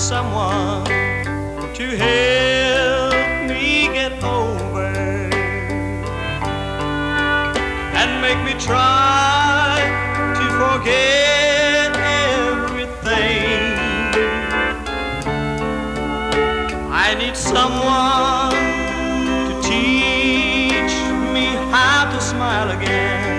someone to help me get over and make me try to forget everything. I need someone to teach me how to smile again.